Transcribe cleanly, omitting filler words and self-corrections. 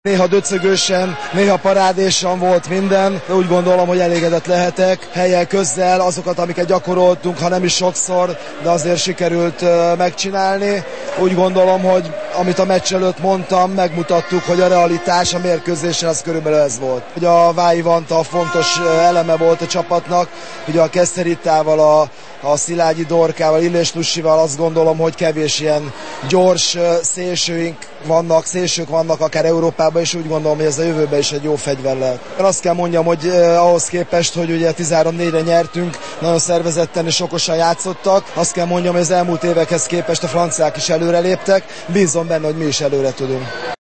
Néha döcögősen, néha parádésan volt minden, de úgy gondolom, hogy elégedett lehetek. Hellyel, közzel azokat, amiket gyakoroltunk, ha nem is sokszor, de azért sikerült megcsinálni. Úgy gondolom, hogy amit a meccs előtt mondtam, megmutattuk, hogy a realitás a mérkőzésen az körülbelül ez volt. Ugye a Vályi Vanta fontos eleme volt a csapatnak, ugye a Keszteritával, a Szilágyi Dorkával, Illés Nussival azt gondolom, hogy kevés ilyen gyors szélsők vannak akár Európában, és úgy gondolom, hogy ez a jövőben is egy jó fegyver lehet. Azt kell mondjam, hogy ahhoz képest, hogy ugye 13-4-re nyertünk, nagyon szervezetten és okosan játszottak, azt kell mondjam, hogy az elmúlt évekhez képest a franciák is előreléptek, bízom benne, hogy mi is előre tudunk.